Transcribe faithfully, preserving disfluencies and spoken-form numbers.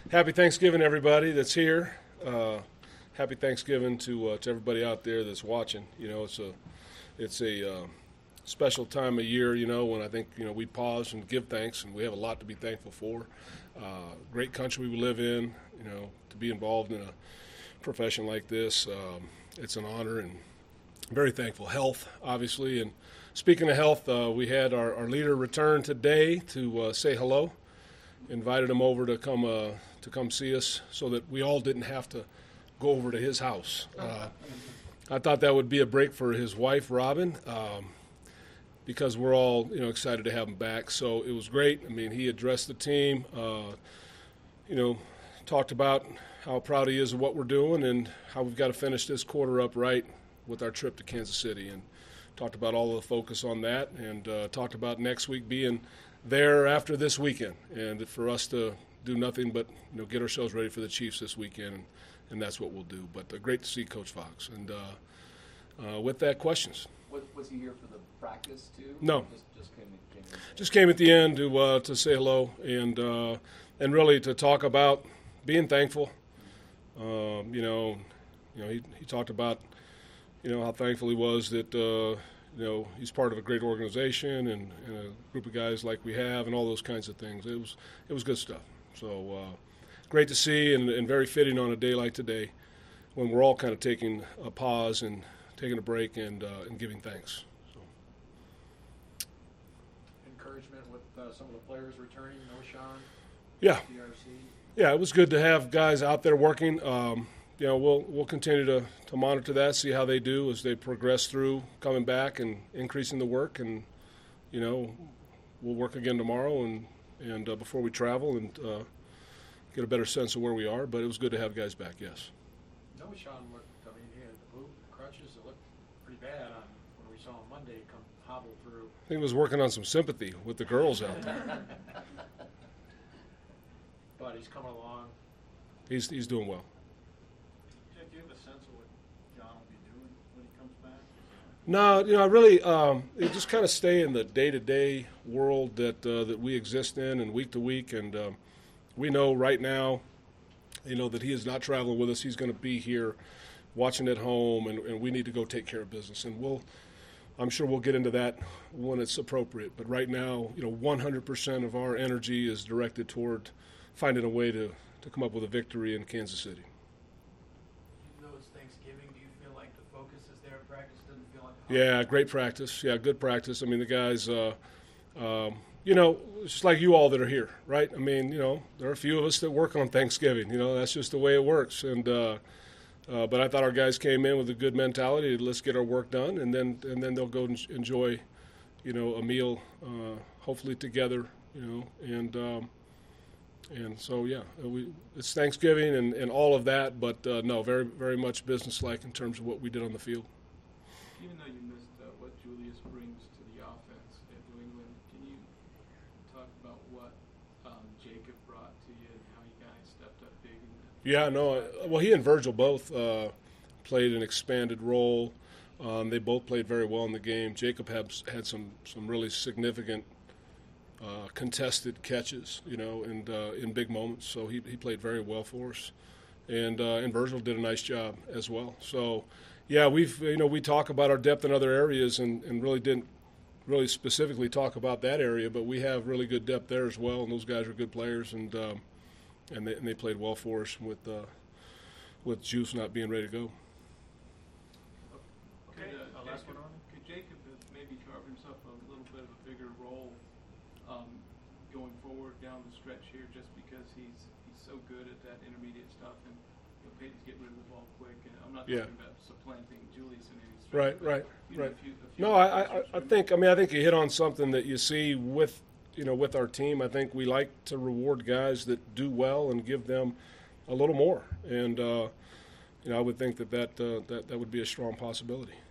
Happy Thanksgiving, everybody that's here. Uh, happy Thanksgiving to uh, to everybody out there that's watching. You know, it's a it's a uh, special time of year. You know, when I think you know we pause and give thanks, and we have a lot to be thankful for. Uh, great country we live in. You know, to be involved in a profession like this, um, it's an honor, and very thankful. Health, obviously, and speaking of health, uh, we had our, our leader return today to uh, say hello. Invited him over to come uh, to come see us, so that we all didn't have to go over to his house. Uh, I thought that would be a break for his wife, Robin, um, because we're all you know excited to have him back. So it was great. I mean, he addressed the team, uh, you know, talked about how proud he is of what we're doing and how we've got to finish this quarter up right with our trip to Kansas City, and talked about all of the focus on that, and uh, talked about next week being there after this weekend, and for us to do nothing but you know get ourselves ready for the Chiefs this weekend, and, and that's what we'll do. But uh, great to see Coach Fox. And uh, uh, with that, questions? What, was he here for the practice too? No, just, just came, came just came at the end to uh, to say hello and uh, and really to talk about being thankful. Um, you know, you know he he talked about you know how thankful he was that. Uh, You know, he's part of a great organization and, and a group of guys like we have, and all those kinds of things. It was it was good stuff. So uh, great to see, and, and very fitting on a day like today, when we're all kind of taking a pause and taking a break and uh, and giving thanks. So. Encouragement with uh, some of the players returning. Noshawn. Yeah. D R C. Yeah, it was good to have guys out there working. Um, You know, we'll we'll continue to, to monitor that, see how they do as they progress through coming back and increasing the work, and you know, we'll work again tomorrow and and uh, before we travel and uh, get a better sense of where we are. But it was good to have guys back. Yes. Noshawn looked. I mean, he had the boot, the crutches. It looked pretty bad on when we saw him Monday come hobble through. I think he was working on some sympathy with the girls out there. But he's coming along. He's he's doing well. Do you have a sense of what John will be doing when he comes back? No, you know, I really um, you just kind of stay in the day-to-day world that uh, that we exist in, and week to week. And um, we know right now, you know, that he is not traveling with us. He's going to be here, watching at home, and, and we need to go take care of business. And we'll, I'm sure we'll get into that when it's appropriate. But right now, you know, one hundred percent of our energy is directed toward finding a way to, to come up with a victory in Kansas City. Thanksgiving, do you feel like the focus is there at practice? Doesn't feel like yeah, great practice. Yeah, good practice. I mean, the guys, uh, um, you know, it's just like you all that are here, right? I mean, you know, there are a few of us that work on Thanksgiving. You know, that's just the way it works. And uh, uh, but I thought our guys came in with a good mentality. Let's get our work done, and then and then they'll go and enjoy, you know, a meal, uh, hopefully together. You know, and. Um, And so, yeah, we, it's Thanksgiving and, and all of that, but uh, no, very very much businesslike in terms of what we did on the field. Even though you missed uh, what Julius brings to the offense at New England, can you talk about what um, Jacob brought to you and how you guys stepped up big? In the yeah, no, well, he and Virgil both uh, played an expanded role. Um, they both played very well in the game. Jacob had, had some, some really significant Uh, contested catches, you know, and uh, in big moments. So he he played very well for us, and uh, and Virgil did a nice job as well. So, yeah, we've you know we talk about our depth in other areas, and, and really didn't really specifically talk about that area, but we have really good depth there as well, and those guys are good players, and um, and they and they played well for us with uh, with Juice not being ready to go. Okay, Could, uh, last Jacob, one on? could Jacob have maybe carve himself a little bit of a bigger role um, going forward down the stretch here, just because he's he's so good at that intermediate stuff, and he'll pay to get rid of the ball quick. And I'm not Yeah. talking about supplanting Julius in any stretch. Right, but, right, you know, right. a few- a few No, I, I, passes I from- think. I mean, I think you hit on something that you see with, you know, with our team. I think we like to reward guys that do well and give them a little more. And uh, you know, I would think that that uh, that that would be a strong possibility.